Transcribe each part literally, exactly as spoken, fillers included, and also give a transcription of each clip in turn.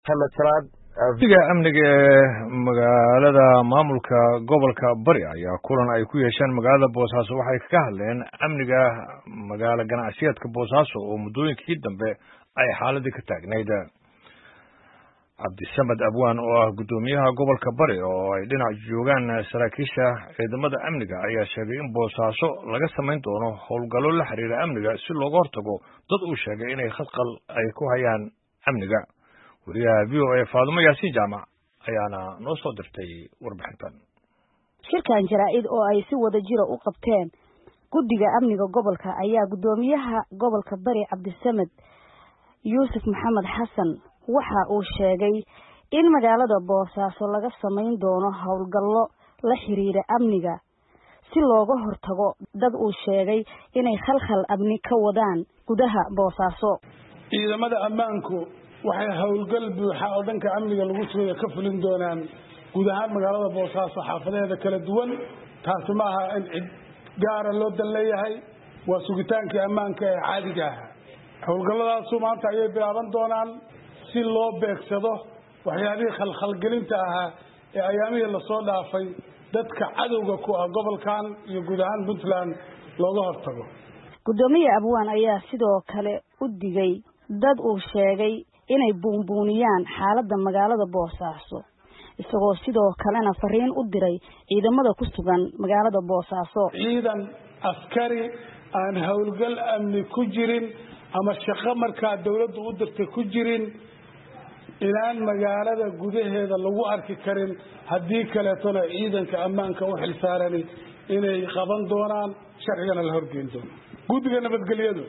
Guddiga amniga ee magaalada maamulka gobolka Bari ayaa kulan ay ku yeesheen magaalada Boosaaso waxay ka hadleen amniga magaala ganacsiyeedka Boosaaso oo muddooyinkii dambe ay xaaladii ka taagnayd. Cabdisamad Abwaan oo ah guddoomiyaha gobolka Bari oo ay dhinac joogaan saraakiisha ciidamada amniga ayaa sheegay in Boosaaso laga samayn doono howlgallo la xiriira amniga si looga hortago dad uu sheegay inay khadqal ay ku hayaan amniga. wariyaha V O A Faadumo Yaasiin Jaamac ayaana noo soo dirtay warbixintan. Shirkan jaraa'id oo ay si wada jira u qabteen guddiga amniga gobolka ayaa guddoomiyaha gobolka Bari Cabdisamad Yuusuf Maxamed Xasan waxa uu sheegay in magaalada Boosaaso laga samayn doono howlgallo la xiriira amniga si looga hortago dad uu sheegay inay khalkhal amni ka wadaan gudaha Boosaaso. ciidamada ammaanku waxay howlgal buuxa oo dhanka amniga lagu soo ka fulin doonaan gudaha magaalada Boosaaso xaafadeeda kala duwan. taasi ma aha in cid gaar ah loo daleeyahay, waa sugitaankii ammaanka ee caadiga ah. howlgalladaas maanta ayay bilaaban doonaan si loo beegsado waxyaabihii khalkhalgelinta ahaa ee ayaamihii la soo dhaafay dadka cadowga ku ah gobolkan iyo guud ahaan Puntland looga hortago. Guddoomiye Abwaan ayaa sidoo kale u digay dad uu sheegay inay buunbuuniyaan xaaladda magaalada Boosaaso isagoo sidoo kalena fariin u diray ciidamada ku sugan magaalada Boosaaso. ciidan askari aan howlgal amni ku jirin ama shaqo markaa dawladdu u dirtay ku jirin inaan magaalada gudaheeda lagu arki karin, haddii kaleetona ciidanka ammaanka u xilsaarani inay qaban doonaan, sharcigana la horgeyn doono. guddiga nabadgelyadu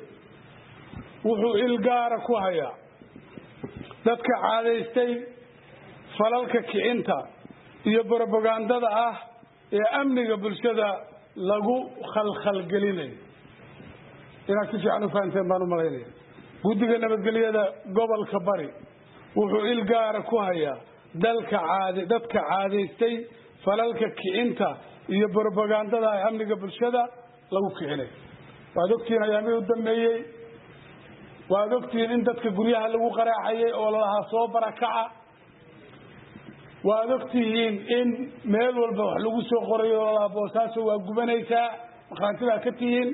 wuxuu il gaara ku hayaa dadka caadaystay falalka kicinta iyo propagandada ah ee amniga bulshada lagu khalkhalgelinayo. inaad si fiican u fahanteen baan u malaynaya. guddiga nabadgelyada gobolka Bari wuxuu il gaara ku hayaa dalka caadi dadka caadaystay falalka kicinta iyo propagandada ee amniga bulshada lagu kicinayo. waad ogtiin ayaamihii u dambeeyey, waad ogtiin in dadka guryaha lagu qaraacayay oo lalahaa soo barakaca. waad ogtihiin in meel walba wax lagu soo qorayo oo lalahaa Boosaaso waa gubanaysaa, markhaati baa ka tihiin.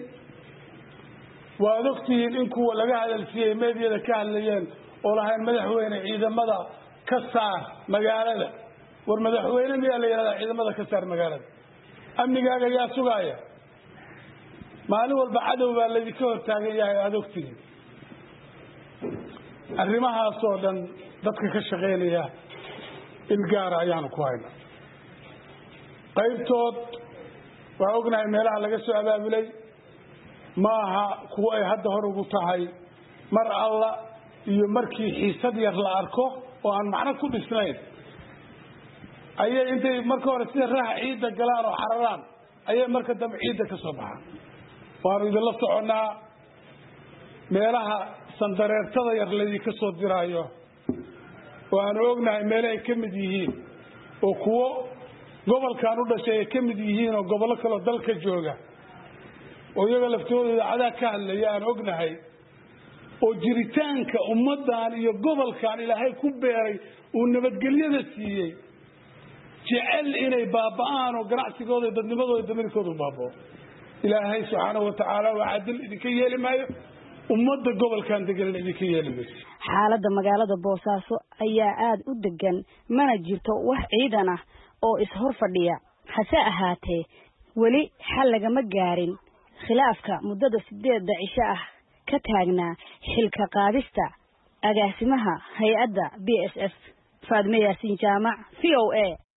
waad ogtihiin in kuwa laga hadalsiiyey meediyada ka hadlayeen oo lahayn madaxweyne ciidamada ka saar magaalada. war madaxweyne miyaa la yidhahdaa ciidamada ka saar magaalada? amnigaaga yaa sugaaya? maalin walba cadow baa laydinka hortaagan yahay. aad ogtihiin arrimahaas oo dhan dadka ka shaqeynaya il gaara ayaanu ku haynaa. qaybtood waa ognahay meelaha laga soo abaabulay ma aha kuwa ay hadda hor ugu tahay. mar alla iyo markii xiisad yar la arko oo aan macno ku dhisnayn ayay intay marka hore sida raaxa ciidda galaan oo xararaan ayay marka dambe ciidda ka soo baxaan. waanu idinla soconnaa meelaha sandareertada yar laydinka soo diraayo oo aanu ognahay meelahay ka mid yihiin oo kuwo gobolkan u dhashay ay ka mid yihiin oo gobollo kaleo dalka jooga oo iyaga laftooda idaacadaha ka hadlaya aan ognahay oo jiritaanka ummaddan iyo gobolkan ilaahay ku beeray uu nabadgelyada siiyey jecel inay baaba'aan oo ganacsigooda dadnimadooda damirkooda baaba'o. ilaahay subxaanahu watacaala waa cadil idinka yeeli maayo, ummadda gobolkan degan idinka yeeli mayso. xaaladda magaalada Boosaaso ayaa aad u degan, mana jirto wax ciidan ah oo ishor fadhiya. hase ahaatee weli xal lagama gaarin khilaafka muddada sideedda cisho ah ka taagnaa xilka qaadista agaasimaha hay-adda B S F. Faadumo Yaasiin Jaamac, V O A.